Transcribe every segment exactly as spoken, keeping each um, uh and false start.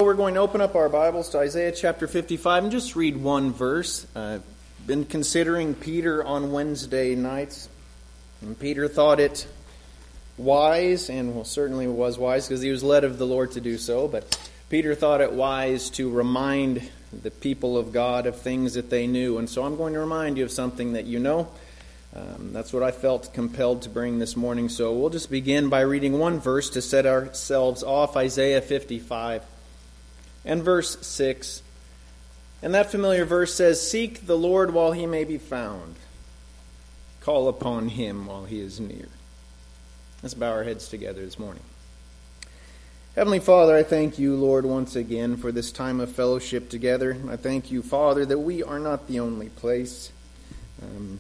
we're going to open up our Bibles to Isaiah chapter fifty-five and just read one verse. I've been considering Peter on Wednesday nights, and Peter thought it wise, and well, certainly was wise because he was led of the Lord to do so, but Peter thought it wise to remind the people of God of things that they knew, and so I'm going to remind you of something that you know. Um, that's what I felt compelled to bring this morning, so we'll just begin by reading one verse to set ourselves off, Isaiah fifty-five. And verse six, and that familiar verse says, "Seek the Lord while he may be found. Call upon him while he is near." Let's bow our heads together this morning. Heavenly Father, I thank you, Lord, once again for this time of fellowship together. I thank you, Father, that we are not the only place um,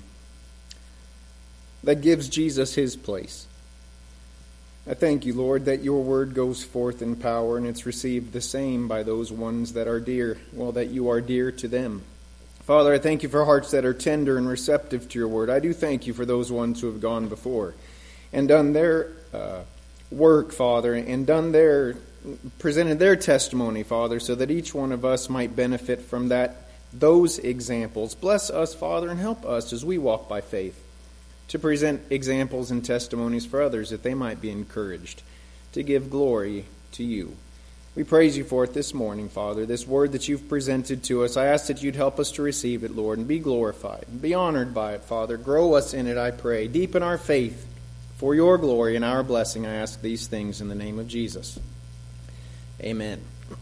that gives Jesus his place. I thank you, Lord, that your word goes forth in power, and it's received the same by those ones that are dear, well, that you are dear to them. Father, I thank you for hearts that are tender and receptive to your word. I do thank you for those ones who have gone before and done their uh, work, Father, and done their, presented their testimony, Father, so that each one of us might benefit from that, those examples. Bless us, Father, and help us as we walk by faith to present examples and testimonies for others that they might be encouraged to give glory to you. We praise you for it this morning, Father, this word that you've presented to us. I ask that you'd help us to receive it, Lord, and be glorified, and be honored by it, Father. Grow us in it, I pray. Deepen our faith for your glory and our blessing. I ask these things in the name of Jesus. Amen.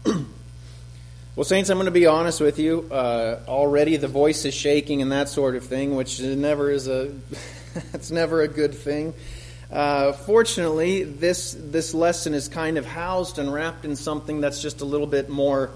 Well, Saints, I'm going to be honest with you. Uh, already the voice is shaking and that sort of thing, which never is a... It's never a good thing. Uh, fortunately, this this lesson is kind of housed and wrapped in something that's just a little bit more,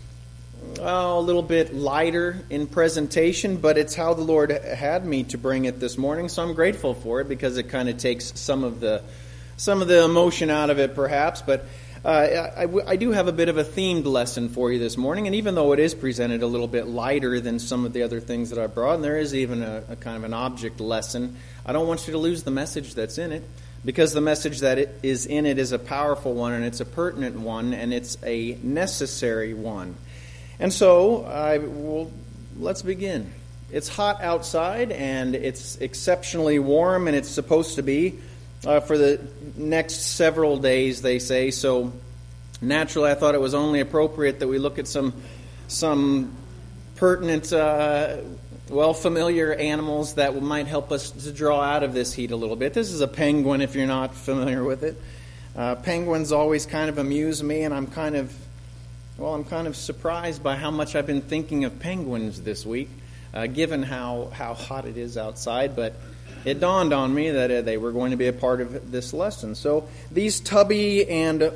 well, a little bit lighter in presentation, but it's how the Lord had me to bring it this morning, so I'm grateful for it because it kind of takes some of the some of the emotion out of it, perhaps, but Uh, I, I, I do have a bit of a themed lesson for you this morning, and even though it is presented a little bit lighter than some of the other things that I brought, and there is even a, a kind of an object lesson, I don't want you to lose the message that's in it, because the message that it is in it is a powerful one, and it's a pertinent one, and it's a necessary one. And so, I will, let's begin. It's hot outside, and it's exceptionally warm, and it's supposed to be Uh, for the next several days, they say. So naturally, I thought it was only appropriate that we look at some some pertinent, uh, well, familiar animals that might help us to draw out of this heat a little bit. This is a penguin, if you're not familiar with it. Uh, penguins always kind of amuse me, and I'm kind of, well, I'm kind of surprised by how much I've been thinking of penguins this week, uh, given how, how hot it is outside, but it dawned on me that uh, they were going to be a part of this lesson. So these tubby and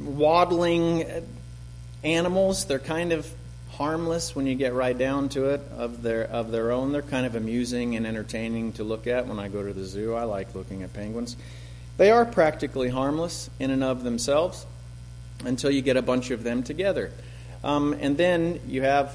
waddling animals, they're kind of harmless when you get right down to it of their of their own. They're kind of amusing and entertaining to look at when I go to the zoo. I like looking at penguins. They are practically harmless in and of themselves until you get a bunch of them together. Um, and then you have,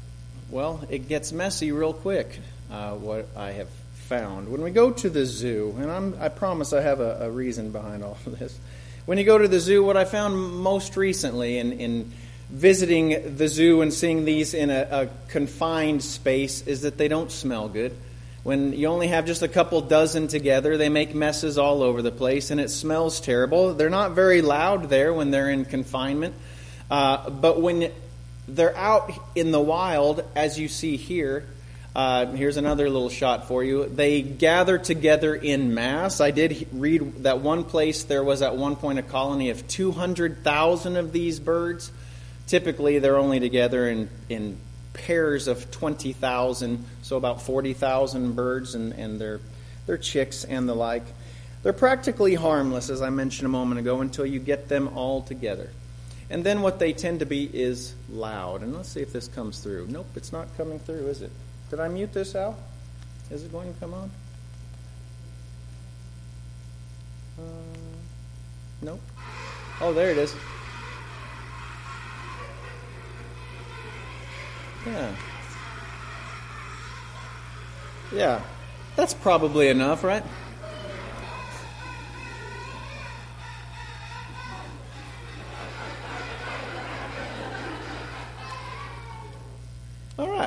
well, it gets messy real quick, uh, what I have found. When we go to the zoo, and I'm, I promise I have a, a reason behind all of this. When you go to the zoo, what I found most recently in, in visiting the zoo and seeing these in a, a confined space is that they don't smell good. When you only have just a couple dozen together, they make messes all over the place, and it smells terrible. They're not very loud there when they're in confinement, uh, but when they're out in the wild, as you see here, Uh, here's another little shot for you. They gather together in mass. I did read that one place there was at one point a colony of two hundred thousand of these birds. Typically, they're only together in, in pairs of twenty thousand, so about forty thousand birds and, and their, their chicks and the like. They're practically harmless, as I mentioned a moment ago, until you get them all together. And then what they tend to be is loud. And let's see if this comes through. Nope, it's not coming through, is it? Did I mute this out? Is it going to come on? Uh, nope. Oh, there it is. Yeah. Yeah. That's probably enough, right? All right.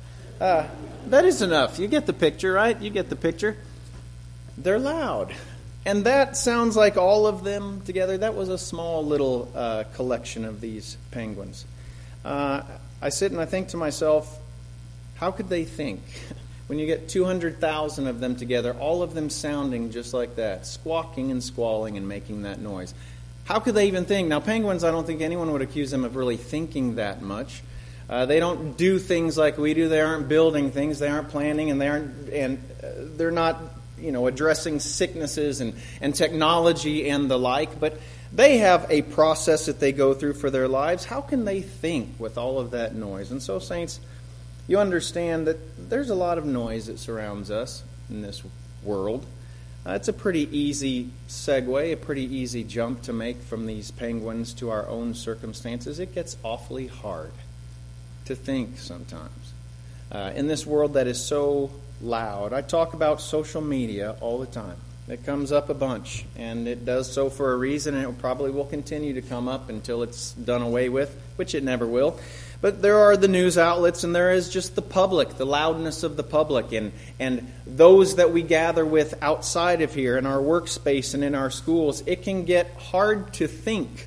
Uh, that is enough. You get the picture, right? You get the picture. They're loud. And that sounds like all of them together. That was a small little uh, collection of these penguins. Uh, I sit and I think to myself, how could they think? When you get two hundred thousand of them together, all of them sounding just like that, squawking and squalling and making that noise. How could they even think? Now, penguins, I don't think anyone would accuse them of really thinking that much. Uh, they don't do things like we do. They aren't building things. They aren't planning, and they aren't, and uh, they're not, you know, addressing sicknesses and, and technology and the like. But they have a process that they go through for their lives. How can they think with all of that noise? And so, saints, you understand that there's a lot of noise that surrounds us in this world. Uh, it's a pretty easy segue, a pretty easy jump to make from these penguins to our own circumstances. It gets awfully hard to think sometimes. Uh, in this world that is so loud, I talk about social media all the time. It comes up a bunch, and it does so for a reason, and it probably will continue to come up until it's done away with, which it never will. But there are the news outlets, and there is just the public, the loudness of the public, and, and those that we gather with outside of here in our workspace and in our schools. It can get hard to think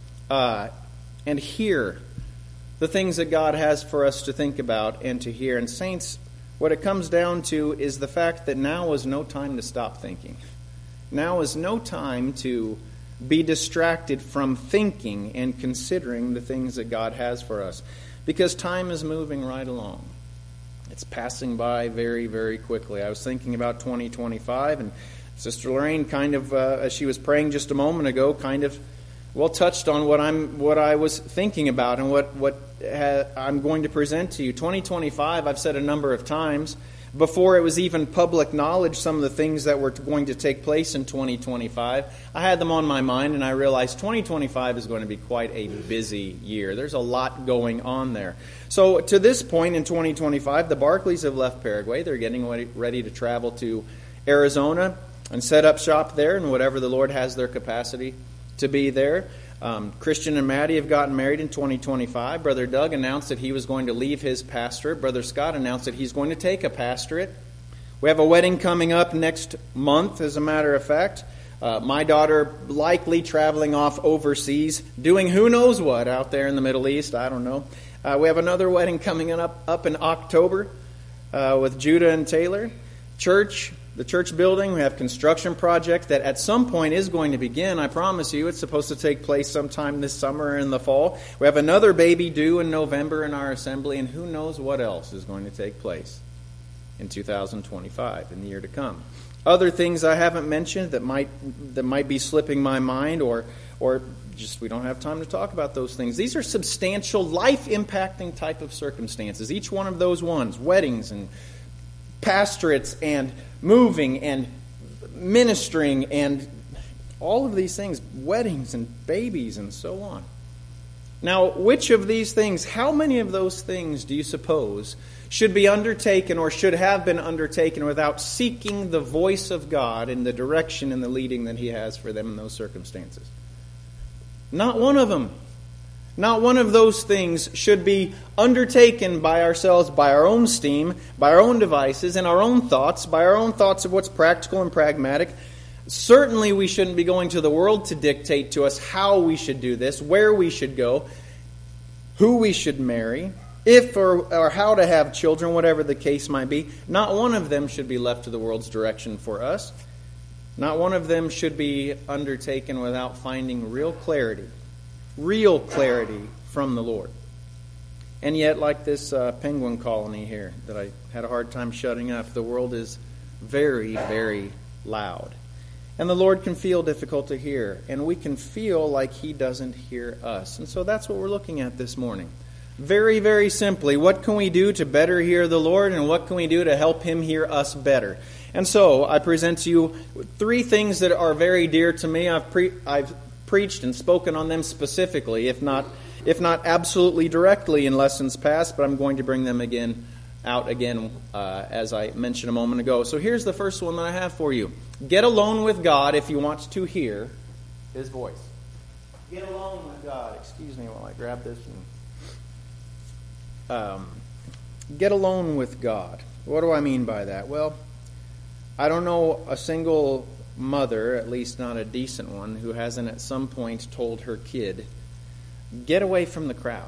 uh, and hear the things that God has for us to think about and to hear. And saints, what it comes down to is the fact that now is no time to stop thinking. Now is no time to be distracted from thinking and considering the things that God has for us. Because time is moving right along. It's passing by very, very quickly. I was thinking about twenty twenty-five, and Sister Lorraine kind of, uh, as she was praying just a moment ago, kind of, well, touched on what I'm, what I was thinking about and what, what ha- I'm going to present to you. twenty twenty-five, I've said a number of times, before it was even public knowledge, some of the things that were going to take place in twenty twenty-five, I had them on my mind, and I realized twenty twenty-five is going to be quite a busy year. There's a lot going on there. So to this point in twenty twenty-five, the Barclays have left Paraguay. They're getting ready to travel to Arizona and set up shop there, and whatever the Lord has their capacity to be there. Um, Christian and Maddie have gotten married in twenty twenty-five. Brother Doug announced that he was going to leave his pastorate. Brother Scott announced that he's going to take a pastorate. We have a wedding coming up next month, as a matter of fact. Uh, my daughter likely traveling off overseas, doing who knows what out there in the Middle East. I don't know. Uh, we have another wedding coming up, up in October uh, with Judah and Taylor. Church. The church building, we have construction project that at some point is going to begin. I promise you, it's supposed to take place sometime this summer or in the fall. We have another baby due in November in our assembly, and who knows what else is going to take place in two thousand twenty-five, in the year to come. Other things I haven't mentioned that might that might be slipping my mind, or or just we don't have time to talk about those things. These are substantial, life-impacting type of circumstances. Each one of those ones, weddings and pastorates and moving and ministering and all of these things, weddings and babies and so on. Now, which of these things, how many of those things do you suppose should be undertaken or should have been undertaken without seeking the voice of God in the direction and the leading that He has for them in those circumstances? Not one of them. Not one of those things should be undertaken by ourselves, by our own steam, by our own devices, and our own thoughts, by our own thoughts of what's practical and pragmatic. Certainly we shouldn't be going to the world to dictate to us how we should do this, where we should go, who we should marry, if or, or how to have children, whatever the case might be. Not one of them should be left to the world's direction for us. Not one of them should be undertaken without finding real clarity. Real clarity from the Lord. And yet, like this uh, penguin colony here that I had a hard time shutting up, the world is very, very loud. And the Lord can feel difficult to hear. And we can feel like He doesn't hear us. And so that's what we're looking at this morning. Very, very simply, what can we do to better hear the Lord, and what can we do to help Him hear us better? And so I present to you three things that are very dear to me. I've pre- I've preached and spoken on them specifically, if not if not absolutely directly in lessons past, but I'm going to bring them again out again uh, as I mentioned a moment ago. So here's the first one that I have for you. Get alone with God if you want to hear His voice. Get alone with God. Excuse me while I grab this. And, um, get alone with God. What do I mean by that? Well, I don't know a single mother, at least not a decent one, who hasn't at some point told her kid, get away from the crowd.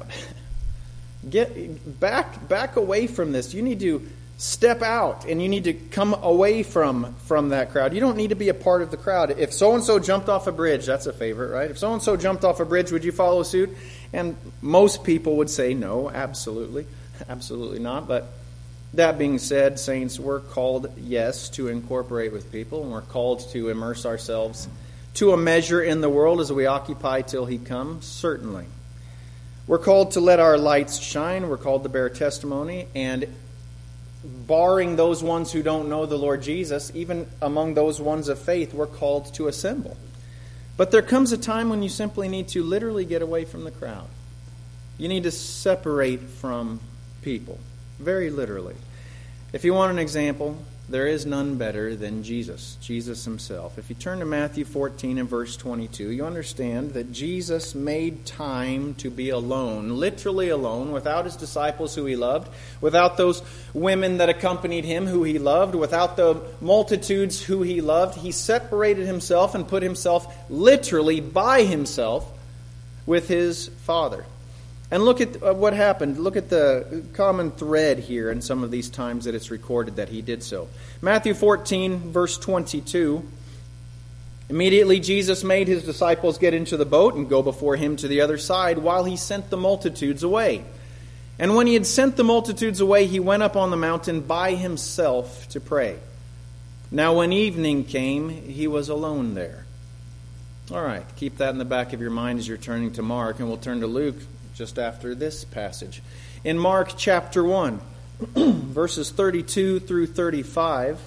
Get back back away from this. You need to step out and you need to come away from, from that crowd. You don't need to be a part of the crowd. If so-and-so jumped off a bridge, that's a favorite, right? If so-and-so jumped off a bridge, would you follow suit? And most people would say no, absolutely. Absolutely not. But that being said, saints, we're called, yes, to incorporate with people, and we're called to immerse ourselves to a measure in the world as we occupy till He comes, certainly. We're called to let our lights shine. We're called to bear testimony, and barring those ones who don't know the Lord Jesus, even among those ones of faith, we're called to assemble. But there comes a time when you simply need to literally get away from the crowd. You need to separate from people, very literally. If you want an example, there is none better than Jesus, Jesus Himself. If you turn to Matthew fourteen and verse twenty-two, you understand that Jesus made time to be alone, literally alone, without His disciples who He loved, without those women that accompanied Him who He loved, without the multitudes who He loved. He separated Himself and put Himself literally by Himself with His Father. And look at what happened. Look at the common thread here in some of these times that it's recorded that He did so. Matthew fourteen, verse twenty-two. Immediately Jesus made His disciples get into the boat and go before Him to the other side while He sent the multitudes away. And when He had sent the multitudes away, He went up on the mountain by Himself to pray. Now when evening came, He was alone there. All right, keep that in the back of your mind as you're turning to Mark, and we'll turn to Luke just after this passage. In Mark chapter one, verses thirty-two through thirty-five,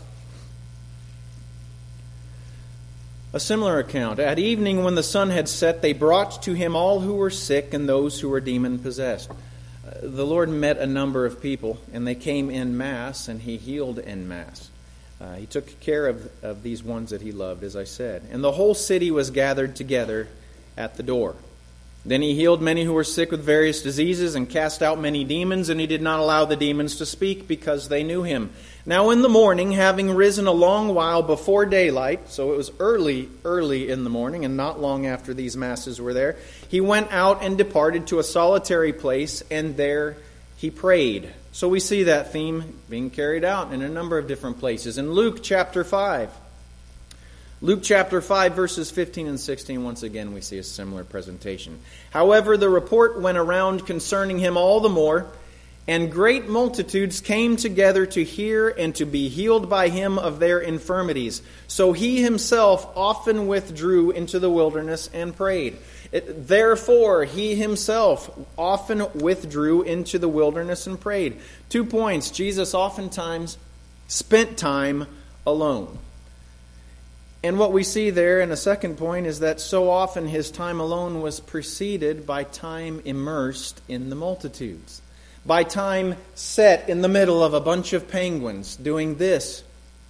a similar account. At evening, when the sun had set, they brought to Him all who were sick and those who were demon-possessed. Uh, the Lord met a number of people, and they came en masse, and He healed en masse. Uh, he took care of, of these ones that He loved, as I said. And the whole city was gathered together at the door. Then He healed many who were sick with various diseases and cast out many demons, and He did not allow the demons to speak because they knew Him. Now in the morning, having risen a long while before daylight, so it was early, early in the morning and not long after these masses were there, He went out and departed to a solitary place, and there He prayed. So we see that theme being carried out in a number of different places. In Luke chapter five, Luke chapter five, verses fifteen and sixteen, once again we see a similar presentation. However, the report went around concerning Him all the more, and great multitudes came together to hear and to be healed by Him of their infirmities. So He Himself often withdrew into the wilderness and prayed. It, therefore, He Himself often withdrew into the wilderness and prayed. Two points. Jesus oftentimes spent time alone. And what we see there in a second point is that so often His time alone was preceded by time immersed in the multitudes. By time set in the middle of a bunch of penguins doing this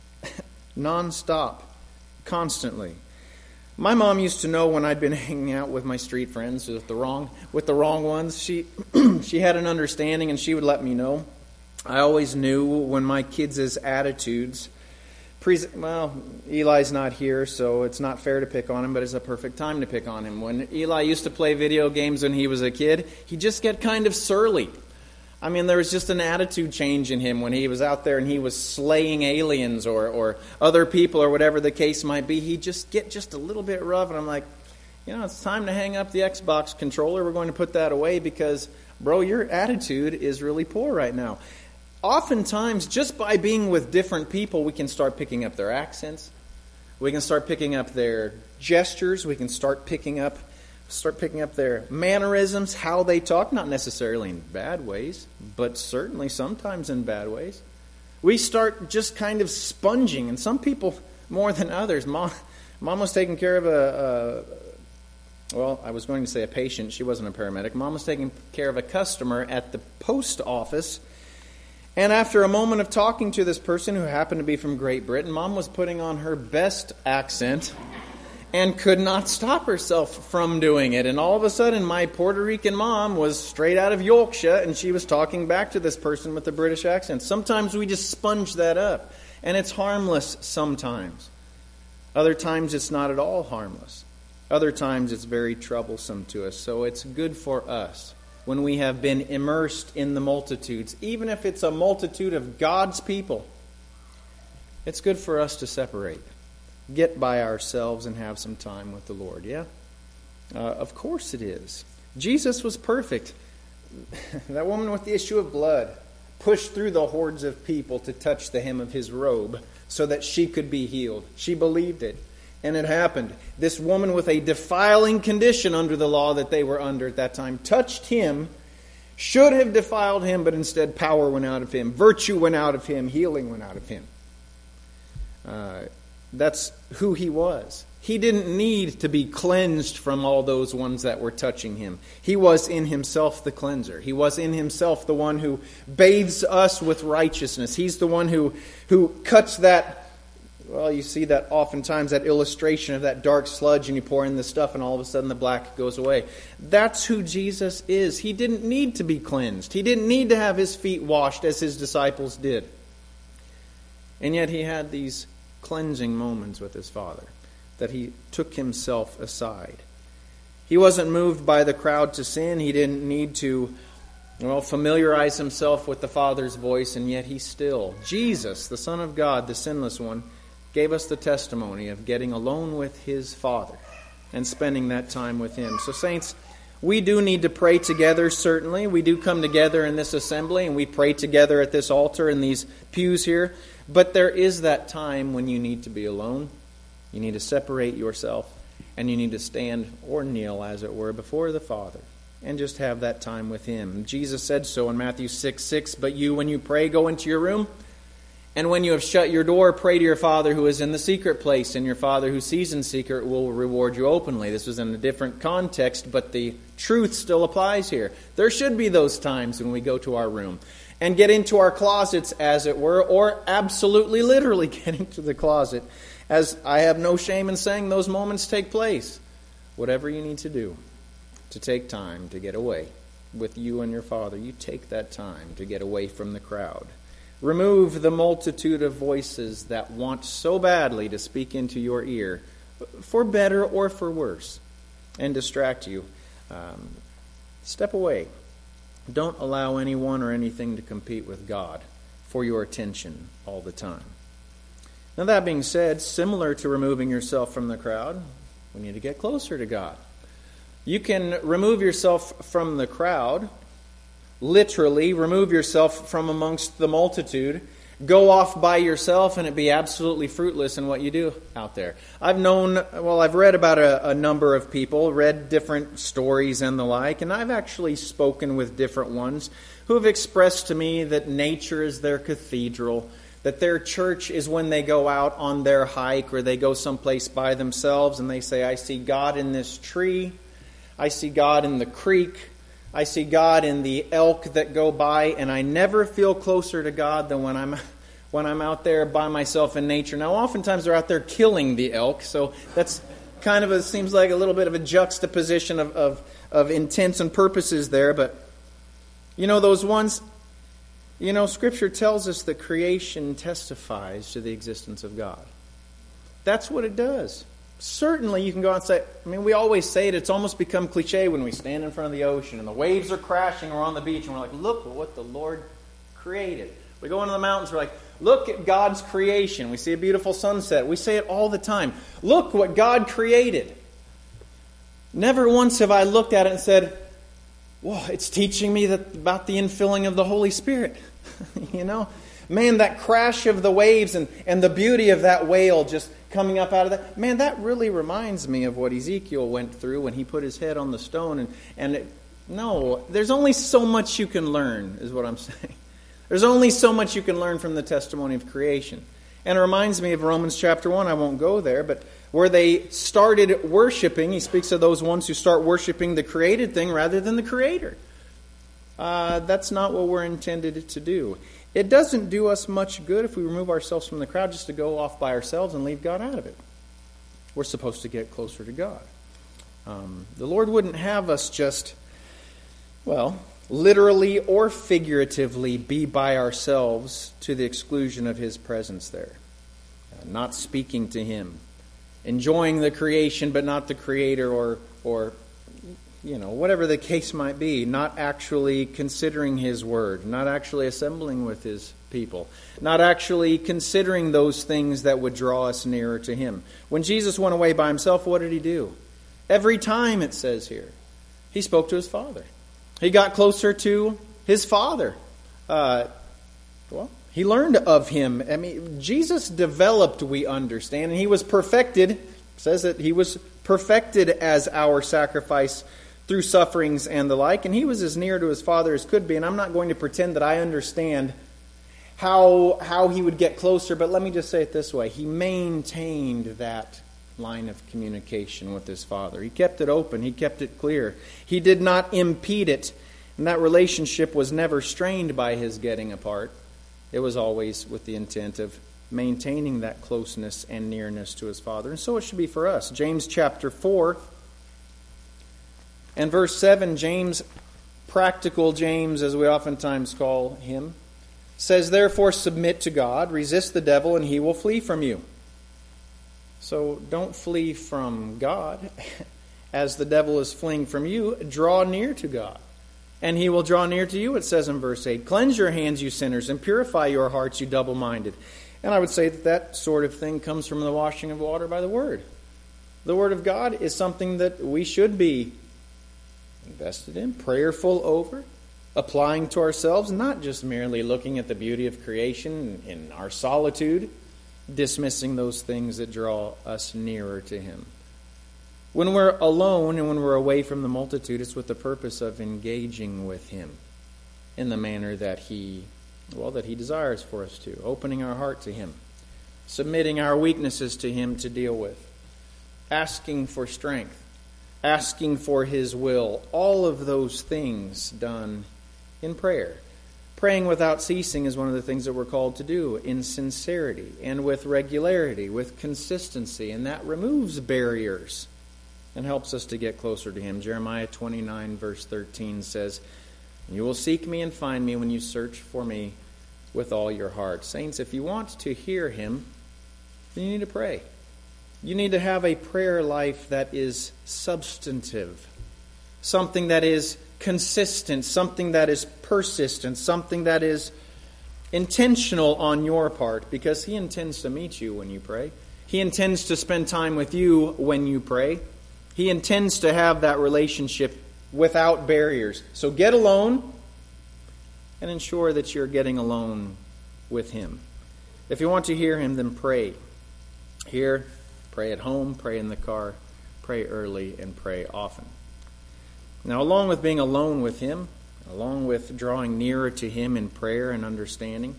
non-stop, constantly. My mom used to know when I'd been hanging out with my street friends with the wrong with the wrong ones. She she had an understanding, and she would let me know. I always knew when my kids' attitudes... Well, Eli's not here, so it's not fair to pick on him, but it's a perfect time to pick on him. When Eli used to play video games when he was a kid, he'd just get kind of surly. I mean, there was just an attitude change in him when he was out there and he was slaying aliens or, or other people or whatever the case might be. He'd just get just a little bit rough, and I'm like, you know, it's time to hang up the Xbox controller. We're going to put that away because, bro, your attitude is really poor right now. Oftentimes, just by being with different people, we can start picking up their accents. We can start picking up their gestures. We can start picking up start picking up their mannerisms, how they talk, not necessarily in bad ways, but certainly sometimes in bad ways. We start just kind of sponging, and some people more than others. Mom, Mom was taking care of a, a, well, I was going to say a patient. She wasn't a paramedic. Mom was taking care of a customer at the post office. And after a moment of talking to this person who happened to be from Great Britain, Mom was putting on her best accent and could not stop herself from doing it. And all of a sudden, my Puerto Rican mom was straight out of Yorkshire, and she was talking back to this person with the British accent. Sometimes we just sponge that up, and it's harmless sometimes. Other times, it's not at all harmless. Other times, it's very troublesome to us. So it's good for us when we have been immersed in the multitudes, even if it's a multitude of God's people. It's good for us to separate. Get by ourselves and have some time with the Lord, yeah? Uh, of course it is. Jesus was perfect. That woman with the issue of blood pushed through the hordes of people to touch the hem of his robe so that she could be healed. She believed it, and it happened. This woman with a defiling condition under the law that they were under at that time touched him, should have defiled him, but instead power went out of him, virtue went out of him, healing went out of him. Uh, That's who he was. He didn't need to be cleansed from all those ones that were touching him. He was in himself the cleanser. He was in himself the one who bathes us with righteousness. He's the one who, who cuts that, well, you see that oftentimes, that illustration of that dark sludge, and you pour in the stuff and all of a sudden the black goes away. That's who Jesus is. He didn't need to be cleansed. He didn't need to have his feet washed as his disciples did. And yet he had these cleansing moments with his Father, that he took himself aside. He wasn't moved by the crowd to sin. He didn't need to, well, familiarize himself with the Father's voice, and yet he still, Jesus, the Son of God, the sinless one, gave us the testimony of getting alone with his Father and spending that time with him. So, saints, we do need to pray together, certainly. We do come together in this assembly, and we pray together at this altar in these pews here. But there is that time when you need to be alone. You need to separate yourself, and you need to stand or kneel, as it were, before the Father and just have that time with him. Jesus said so in Matthew six six, "But you, when you pray, go into your room, and when you have shut your door, pray to your Father who is in the secret place, and your Father who sees in secret will reward you openly." This was in a different context, but the truth still applies here. There should be those times when we go to our room and get into our closets, as it were, or absolutely literally get into the closet, as I have no shame in saying those moments take place. Whatever you need to do to take time to get away with you and your Father, you take that time to get away from the crowd. Remove the multitude of voices that want so badly to speak into your ear, for better or for worse, and distract you. Um, step away. Don't allow anyone or anything to compete with God for your attention all the time. Now, that being said, similar to removing yourself from the crowd, we need to get closer to God. You can remove yourself from the crowd, literally remove yourself from amongst the multitude, go off by yourself, and it be absolutely fruitless in what you do out there. I've known, well, I've read about a, a number of people, read different stories and the like, and I've actually spoken with different ones who have expressed to me that nature is their cathedral, that their church is when they go out on their hike or they go someplace by themselves and they say, "I see God in this tree, I see God in the creek, I see God in the elk that go by, and I never feel closer to God than when I'm when I'm out there by myself in nature." Now, oftentimes they're out there killing the elk, so that's kind of a, seems like a little bit of a juxtaposition of, of, of intents and purposes there. But, you know, those ones, you know, Scripture tells us that creation testifies to the existence of God. That's what it does. Certainly you can go out and say, I mean, we always say it, it's almost become cliche when we stand in front of the ocean and the waves are crashing, we're on the beach and we're like, look at what the Lord created. We go into the mountains, we're like, look at God's creation. We see a beautiful sunset. We say it all the time. Look what God created. Never once have I looked at it and said, well, it's teaching me that about the infilling of the Holy Spirit. You know? Man, that crash of the waves and, and the beauty of that whale just coming up out of that. Man, that really reminds me of what Ezekiel went through when he put his head on the stone. And, and it, no, there's only so much you can learn, is what I'm saying. There's only so much you can learn from the testimony of creation. And it reminds me of Romans chapter one. I won't go there, but where they started worshiping, he speaks of those ones who start worshiping the created thing rather than the Creator. Uh, that's not what we're intended to do. It doesn't do us much good if we remove ourselves from the crowd just to go off by ourselves and leave God out of it. we're supposed to get closer to God. Um, the Lord wouldn't have us just, well, literally or figuratively be by ourselves to the exclusion of His presence there. Uh, not speaking to Him. Enjoying the creation but not the Creator, or, or you know, whatever the case might be. Not actually considering His Word. Not actually assembling with His people. Not actually considering those things that would draw us nearer to Him. When Jesus went away by Himself, what did He do? Every time, it says here, He spoke to His Father. He got closer to His Father. Uh, well, He learned of Him. I mean, Jesus developed, we understand, and He was perfected. It says that He was perfected as our sacrifice through sufferings and the like, and He was as near to His Father as could be. And I'm not going to pretend that I understand how how He would get closer, but let me just say it this way. He maintained that line of communication with His Father. He kept it open. He kept it clear. He did not impede it. And that relationship was never strained by His getting apart. It was always with the intent of maintaining that closeness and nearness to His Father. And so it should be for us. James chapter four and verse seven, James, practical James, as we oftentimes call him, says, "Therefore submit to God, resist the devil, and he will flee from you." So don't flee from God. As the devil is fleeing from you, draw near to God, and He will draw near to you, it says in verse eight. "Cleanse your hands, you sinners, and purify your hearts, you double-minded." And I would say that that sort of thing comes from the washing of water by the Word. The Word of God is something that we should be invested in, prayerful over, applying to ourselves, not just merely looking at the beauty of creation in our solitude, dismissing those things that draw us nearer to Him. When we're alone and when we're away from the multitude, it's with the purpose of engaging with Him in the manner that He, well, that He desires for us to, opening our heart to Him, submitting our weaknesses to Him to deal with, asking for strength, asking for His will, all of those things done in prayer. Praying without ceasing is one of the things that we're called to do in sincerity and with regularity, with consistency, and that removes barriers and helps us to get closer to Him. Jeremiah twenty-nine verse thirteen says, "You will seek me and find me when you search for me with all your heart." Saints, if you want to hear Him, then you need to pray. You need to have a prayer life that is substantive, something that is consistent, something that is persistent, something that is intentional on your part, because He intends to meet you when you pray. He intends to spend time with you when you pray. He intends to have that relationship without barriers. So get alone and ensure that you're getting alone with Him. If you want to hear Him, then pray. Here, pray at home, pray in the car, pray early, and pray often. Now, along with being alone with Him, along with drawing nearer to Him in prayer and understanding,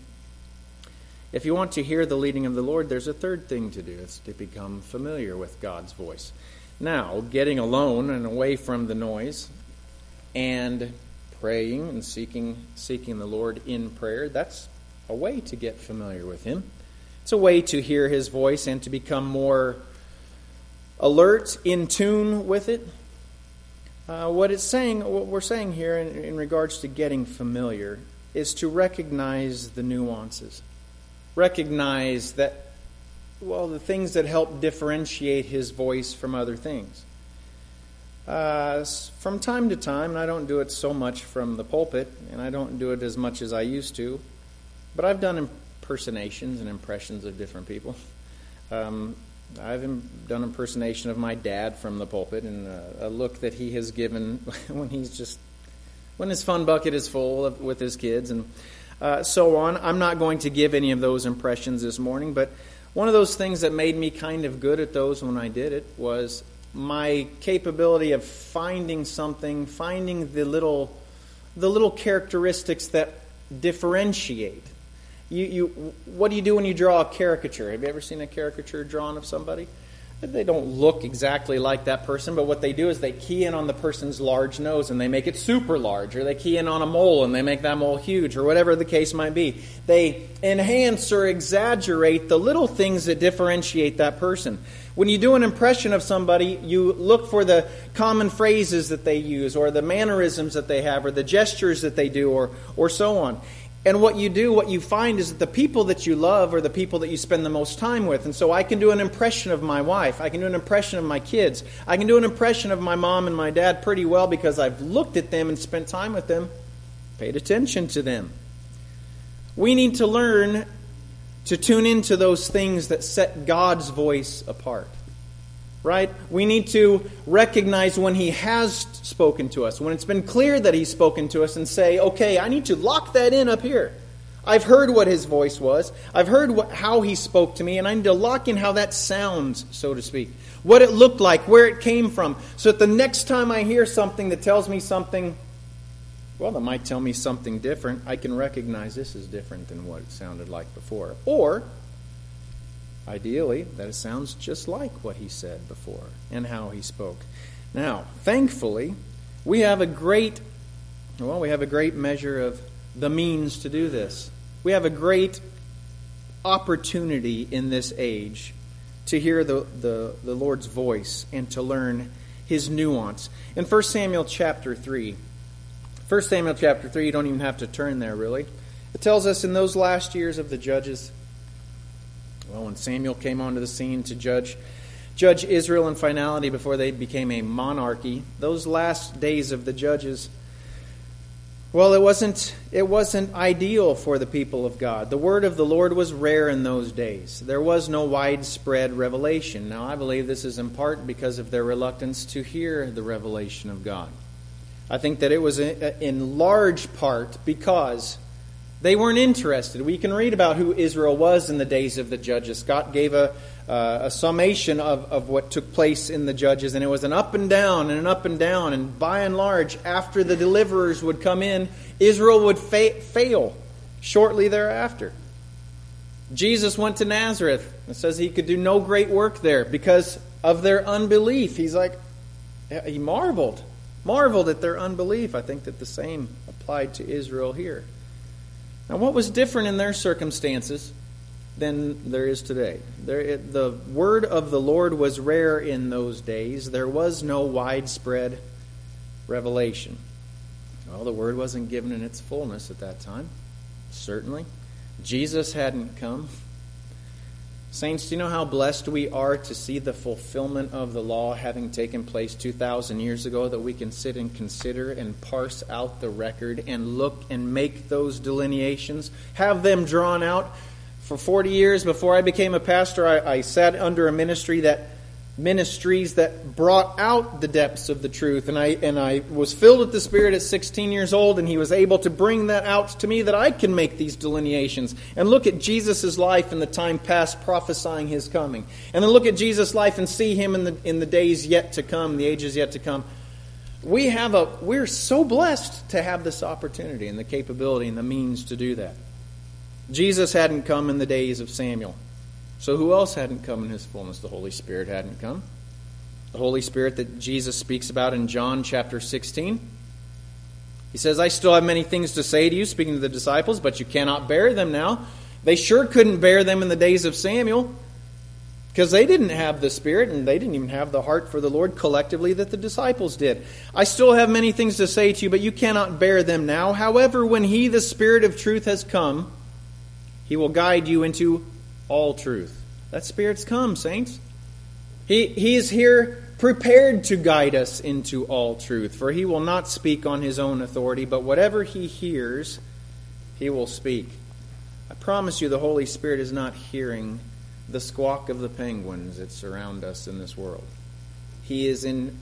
if you want to hear the leading of the Lord, there's a third thing to do. It's to become familiar with God's voice. Now, getting alone and away from the noise and praying and seeking seeking the Lord in prayer, that's a way to get familiar with Him. It's a way to hear His voice and to become more alert, in tune with it. Uh, what it's saying, what we're saying here in, in regards to getting familiar, is to recognize the nuances. Recognize that, well, the things that help differentiate His voice from other things. Uh, from time to time, and I don't do it so much from the pulpit, and I don't do it as much as I used to, but I've done impersonations and impressions of different people. Um, I've done impersonation of my dad from the pulpit, and a, a look that he has given when he's just, when his fun bucket is full of, with his kids, and uh, so on. I'm not going to give any of those impressions this morning, but one of those things that made me kind of good at those when I did it was my capability of finding something, finding the little, the little characteristics that differentiate. You, you, what do you do when you draw a caricature? Have you ever seen a caricature drawn of somebody? They don't look exactly like that person, but what they do is they key in on the person's large nose and they make it super large, or they key in on a mole and they make that mole huge, or whatever the case might be. They enhance or exaggerate the little things that differentiate that person. When you do an impression of somebody, you look for the common phrases that they use, or the mannerisms that they have, or the gestures that they do, or or so on. And what you do, what you find is that the people that you love are the people that you spend the most time with. And so I can do an impression of my wife. I can do an impression of my kids. I can do an impression of my mom and my dad pretty well because I've looked at them and spent time with them, paid attention to them. We need to learn to tune into those things that set God's voice apart. Right? We need to recognize when He has spoken to us, when it's been clear that He's spoken to us, and say, okay, I need to lock that in up here. I've heard what His voice was. I've heard what, how He spoke to me, and I need to lock in how that sounds, so to speak. What it looked like, where it came from, so that the next time I hear something that tells me something, well, that might tell me something different, I can recognize this is different than what it sounded like before. Or, ideally, that it sounds just like what He said before and how He spoke. Now, thankfully, we have a great, well, we have a great measure of the means to do this. We have a great opportunity in this age to hear the, the, the Lord's voice and to learn His nuance. In First Samuel chapter three, First Samuel chapter three, you don't even have to turn there really. It tells us in those last years of the judges, well, when Samuel came onto the scene to judge judge Israel in finality before they became a monarchy, those last days of the judges, well, it wasn't it wasn't ideal for the people of God. The word of the Lord was rare in those days. There was no widespread revelation. Now, I believe this is in part because of their reluctance to hear the revelation of God. I think that it was in large part because they weren't interested. We can read about who Israel was in the days of the judges. Scott gave a, uh, a summation of, of what took place in the judges, and it was an up and down and an up and down. And by and large, after the deliverers would come in, Israel would fa- fail shortly thereafter. Jesus went to Nazareth. It says He could do no great work there because of their unbelief. He's like, he marveled, marveled at their unbelief. I think that the same applied to Israel here. Now, what was different in their circumstances than there is today? There, it, the word of the Lord was rare in those days. There was no widespread revelation. Well, the word wasn't given in its fullness at that time, certainly. Jesus hadn't come. Saints, do you know how blessed we are to see the fulfillment of the law having taken place two thousand years ago, that we can sit and consider and parse out the record and look and make those delineations, have them drawn out? For forty years before I became a pastor, I, I sat under a ministry that ministries that brought out the depths of the truth, and I and I was filled with the Spirit at sixteen years old, and He was able to bring that out to me that I can make these delineations and look at Jesus' life in the time past prophesying His coming, and then look at Jesus' life and see Him in the in the days yet to come, the ages yet to come. We have a we're so blessed to have this opportunity and the capability and the means to do that. Jesus hadn't come in the days of Samuel. So who else hadn't come in His fullness? The Holy Spirit hadn't come. The Holy Spirit that Jesus speaks about in John chapter sixteen. He says, I still have many things to say to you, speaking to the disciples, but you cannot bear them now. They sure couldn't bear them in the days of Samuel, because they didn't have the Spirit, and they didn't even have the heart for the Lord collectively that the disciples did. I still have many things to say to you, but you cannot bear them now. However, when He, the Spirit of truth, has come, He will guide you into all truth. That Spirit's come, saints. He, he is here prepared to guide us into all truth. For He will not speak on His own authority, but whatever He hears, He will speak. I promise you the Holy Spirit is not hearing the squawk of the penguins that surround us in this world. He is in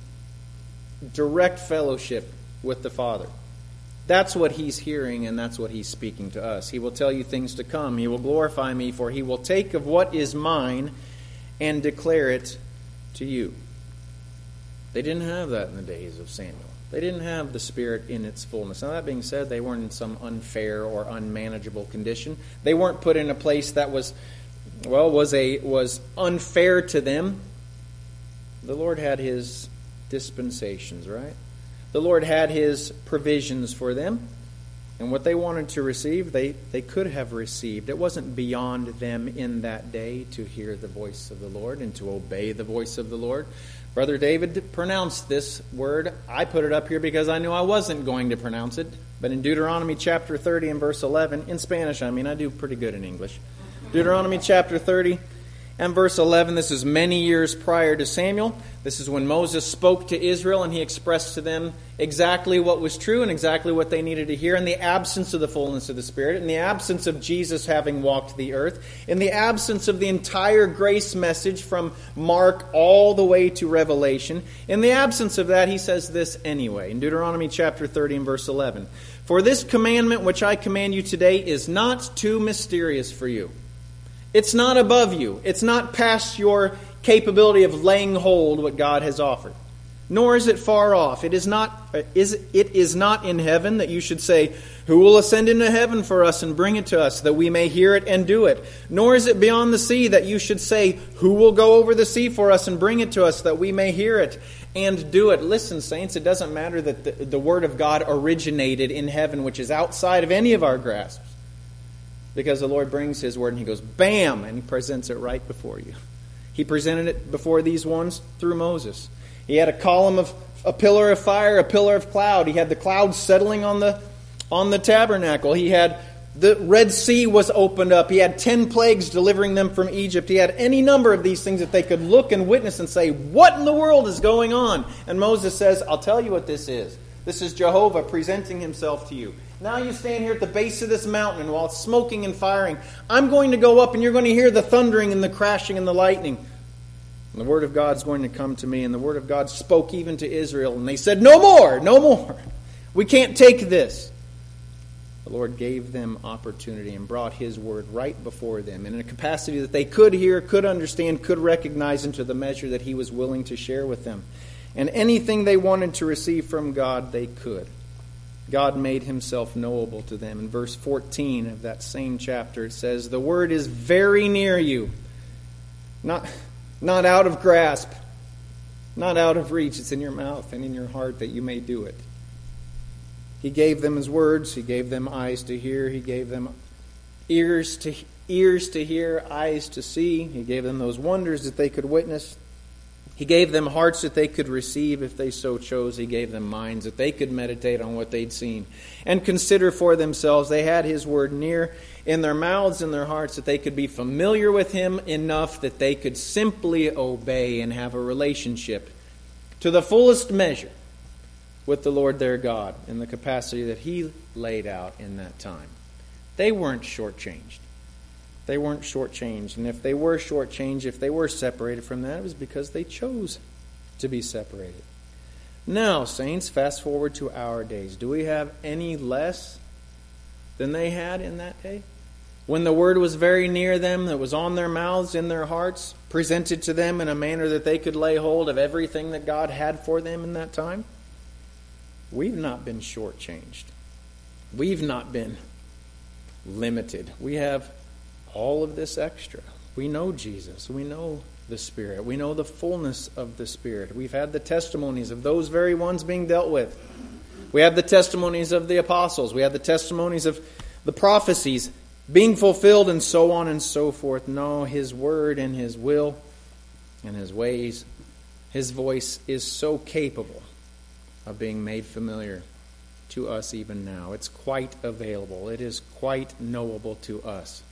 direct fellowship with the Father. That's what He's hearing, and that's what He's speaking to us. He will tell you things to come. He will glorify me, for He will take of what is mine and declare it to you. They didn't have that in the days of Samuel. They didn't have the Spirit in its fullness. Now, that being said, they weren't in some unfair or unmanageable condition. They weren't put in a place that was, well, was a was unfair to them. the Lord had His dispensations, right? The Lord had His provisions for them. And what they wanted to receive, they, they could have received. It wasn't beyond them in that day to hear the voice of the Lord and to obey the voice of the Lord. Brother David pronounced this word. I put it up here because I knew I wasn't going to pronounce it. But in Deuteronomy chapter thirty and verse eleven, in Spanish, I mean, I do pretty good in English. Deuteronomy chapter thirty and verse eleven, this is many years prior to Samuel. This is when Moses spoke to Israel and he expressed to them exactly what was true and exactly what they needed to hear in the absence of the fullness of the Spirit, in the absence of Jesus having walked the earth, in the absence of the entire grace message from Mark all the way to Revelation. In the absence of that, he says this anyway, in Deuteronomy chapter thirty and verse eleven. For this commandment which I command you today is not too mysterious for you. It's not above you. It's not past your capability of laying hold what God has offered. Nor is it far off. It is not is it is not in heaven that you should say, who will ascend into heaven for us and bring it to us, that we may hear it and do it? Nor is it beyond the sea that you should say, who will go over the sea for us and bring it to us, that we may hear it and do it? Listen, saints, it doesn't matter that the, the Word of God originated in heaven, which is outside of any of our grasps. Because the Lord brings His Word and He goes, bam, and He presents it right before you. He presented it before these ones through Moses. He had a column of, a pillar of fire, a pillar of cloud. He had the clouds settling on the, on the tabernacle. He had, the Red Sea was opened up. He had ten plagues delivering them from Egypt. He had any number of these things that they could look and witness and say, what in the world is going on? And Moses says, I'll tell you what this is. This is Jehovah presenting Himself to you. Now you stand here at the base of this mountain, and while it's smoking and firing, I'm going to go up and you're going to hear the thundering and the crashing and the lightning. And the Word of God's going to come to me. And the Word of God spoke even to Israel. And they said, no more, no more. We can't take this. The Lord gave them opportunity and brought His Word right before them in a capacity that they could hear, could understand, could recognize into the measure that He was willing to share with them. And anything they wanted to receive from God, they could. God made Himself knowable to them. In verse fourteen of that same chapter, it says, the Word is very near you. Not, not out of grasp. Not out of reach. It's in your mouth and in your heart that you may do it. He gave them His words. He gave them eyes to hear. He gave them ears to, ears to hear, eyes to see. He gave them those wonders that they could witness. He gave them hearts that they could receive if they so chose. He gave them minds that they could meditate on what they'd seen and consider for themselves. They had His Word near in their mouths and their hearts that they could be familiar with Him enough that they could simply obey and have a relationship to the fullest measure with the Lord their God in the capacity that He laid out in that time. They weren't shortchanged. They weren't shortchanged. And if they were shortchanged, if they were separated from that, it was because they chose to be separated. Now, saints, fast forward to our days. Do we have any less than they had in that day? When the Word was very near them, that was on their mouths, in their hearts, presented to them in a manner that they could lay hold of everything that God had for them in that time? We've not been shortchanged. We've not been limited. We have all of this extra. We know Jesus. We know the Spirit. We know the fullness of the Spirit. We've had the testimonies of those very ones being dealt with. We have the testimonies of the apostles. We have the testimonies of the prophecies being fulfilled and so on and so forth. No, His Word and His will and His ways, His voice is so capable of being made familiar to us even now. It's quite available. It is quite knowable to us.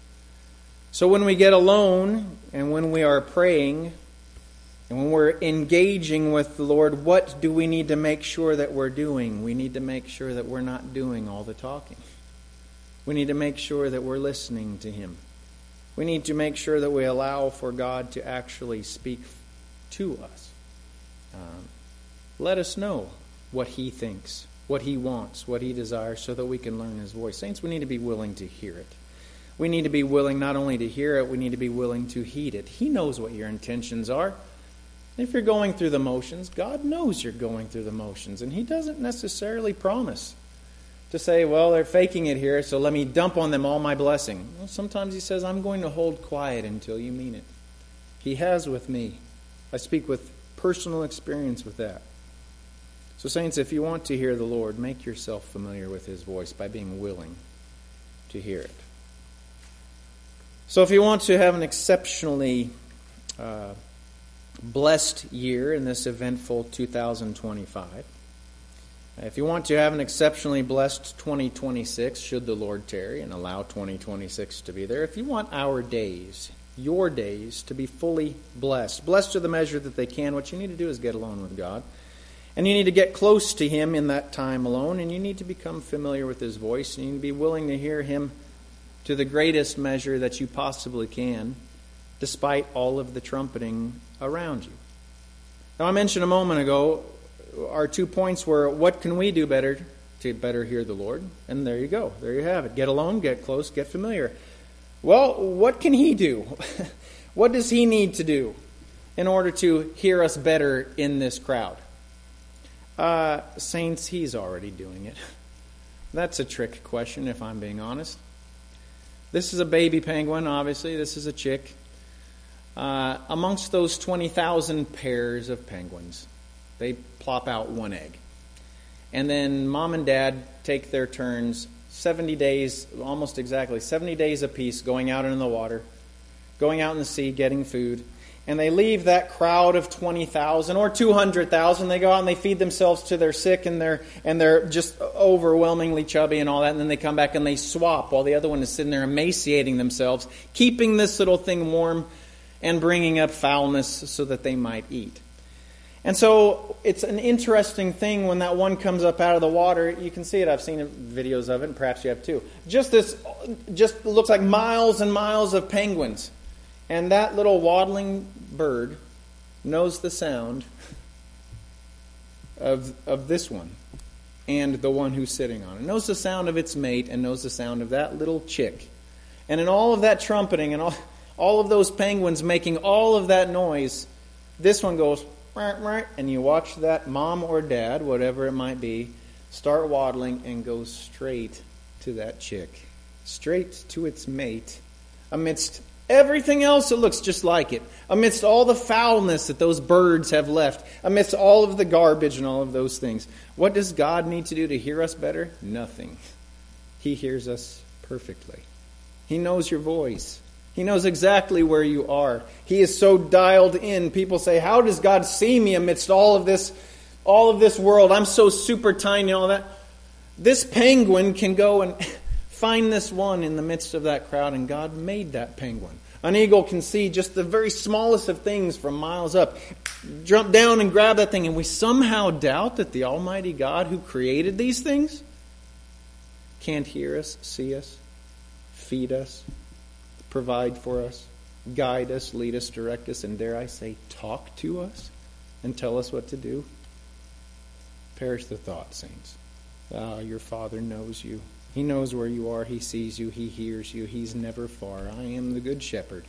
So when we get alone and when we are praying and when we're engaging with the Lord, what do we need to make sure that we're doing? We need to make sure that we're not doing all the talking. We need to make sure that we're listening to Him. We need to make sure that we allow for God to actually speak to us. Um, let us know what He thinks, what He wants, what He desires, so that we can learn His voice. Saints, we need to be willing to hear it. We need to be willing not only to hear it, we need to be willing to heed it. He knows what your intentions are. If you're going through the motions, God knows you're going through the motions. And He doesn't necessarily promise to say, well, they're faking it here, so let me dump on them all my blessing. Well, sometimes He says, I'm going to hold quiet until you mean it. He has with me. I speak with personal experience with that. So, saints, if you want to hear the Lord, make yourself familiar with His voice by being willing to hear it. So if you want to have an exceptionally uh, blessed year in this eventful two thousand twenty-five, if you want to have an exceptionally blessed twenty twenty-six, should the Lord tarry and allow twenty twenty-six to be there, if you want our days, your days, to be fully blessed, blessed to the measure that they can, what you need to do is get alone with God. And you need to get close to Him in that time alone, and you need to become familiar with His voice, and you need to be willing to hear Him to the greatest measure that you possibly can, despite all of the trumpeting around you. Now, I mentioned a moment ago, our two points were, what can we do better to better hear the Lord? And there you go. There you have it. Get alone, get close, get familiar. Well, what can He do? What does He need to do in order to hear us better in this crowd? Uh, saints, He's already doing it. That's a trick question, if I'm being honest. This is a baby penguin, obviously. This is a chick. Uh, amongst those twenty thousand pairs of penguins, they plop out one egg. And then mom and dad take their turns, seventy days, almost exactly, seventy days apiece, going out into the water, going out in the sea, getting food. And they leave that crowd of twenty thousand or two hundred thousand. They go out and they feed themselves to their sick and they're, and they're just overwhelmingly chubby and all that. And then they come back and they swap while the other one is sitting there emaciating themselves, keeping this little thing warm and bringing up foulness so that they might eat. And so it's an interesting thing when that one comes up out of the water. You can see it. I've seen videos of it, and perhaps you have too. Just this, just looks like miles and miles of penguins. And that little waddling bird knows the sound of, of this one and the one who's sitting on it. It knows the sound of its mate and knows the sound of that little chick. And in all of that trumpeting and all, all of those penguins making all of that noise, this one goes, "Meow, meow," and you watch that mom or dad, whatever it might be, start waddling and go straight to that chick, straight to its mate, amidst everything else that looks just like it, amidst all the foulness that those birds have left, amidst all of the garbage and all of those things. What does God need to do to hear us better? Nothing. He hears us perfectly. He knows your voice. He knows exactly where you are. He is so dialed in. People say, how does God see me amidst all of this, all of this world? I'm so super tiny and all that. This penguin can go and find this one in the midst of that crowd, and God made that penguin. An eagle can see just the very smallest of things from miles up, jump down and grab that thing, and we somehow doubt that the Almighty God who created these things can't hear us, see us, feed us, provide for us, guide us, lead us, direct us, and dare I say, talk to us and tell us what to do. Perish the thought, saints. Ah, your Father knows you. He knows where you are. He sees you. He hears you. He's never far. I am the good shepherd.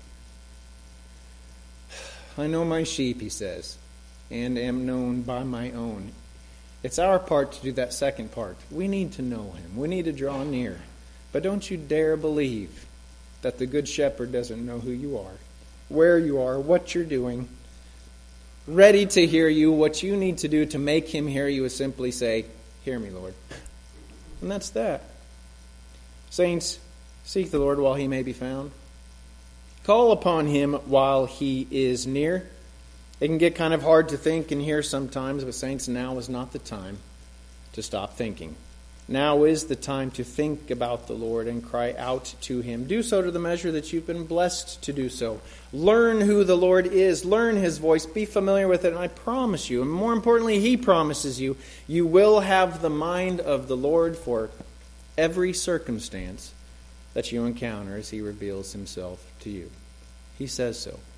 I know my sheep, he says, and am known by my own. It's our part to do that second part. We need to know him. We need to draw near. But don't you dare believe that the good shepherd doesn't know who you are, where you are, what you're doing, ready to hear you. What you need to do to make him hear you is simply say, "Hear me, Lord." And that's that. Saints, seek the Lord while he may be found. Call upon him while he is near. It can get kind of hard to think and hear sometimes, but saints, now is not the time to stop thinking. Now is the time to think about the Lord and cry out to him. Do so to the measure that you've been blessed to do so. Learn who the Lord is. Learn his voice. Be familiar with it. And I promise you, and more importantly, he promises you, you will have the mind of the Lord for every circumstance that you encounter as he reveals himself to you. He says so.